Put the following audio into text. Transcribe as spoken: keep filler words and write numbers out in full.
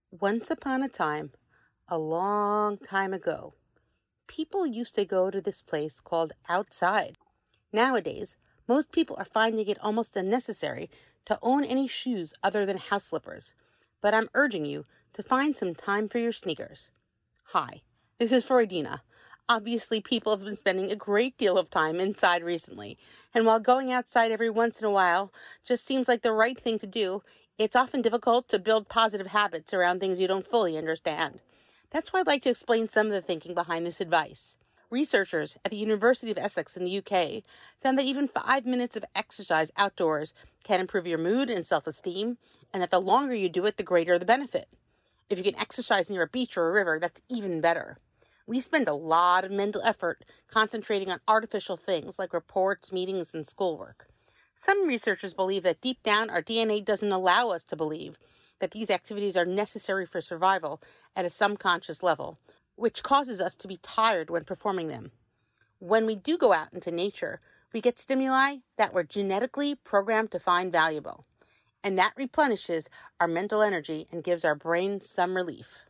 Once upon a time, a long time ago, people used to go to this place called outside. Nowadays, most people are finding it almost unnecessary to own any shoes other than house slippers. But I'm urging you to find some time for your sneakers. Hi, this is Freudina. Obviously, people have been spending a great deal of time inside recently, and while going outside every once in a while just seems like the right thing to do, it's often difficult to build positive habits around things you don't fully understand. That's why I'd like to explain some of the thinking behind this advice. Researchers at the University of Essex in the U K found that even five minutes of exercise outdoors can improve your mood and self-esteem, and that the longer you do it, the greater the benefit. If you can exercise near a beach or a river, that's even better. We spend a lot of mental effort concentrating on artificial things like reports, meetings, and schoolwork. Some researchers believe that deep down our D N A doesn't allow us to believe that these activities are necessary for survival at a subconscious level, which causes us to be tired when performing them. When we do go out into nature, we get stimuli that we're genetically programmed to find valuable, and that replenishes our mental energy and gives our brain some relief.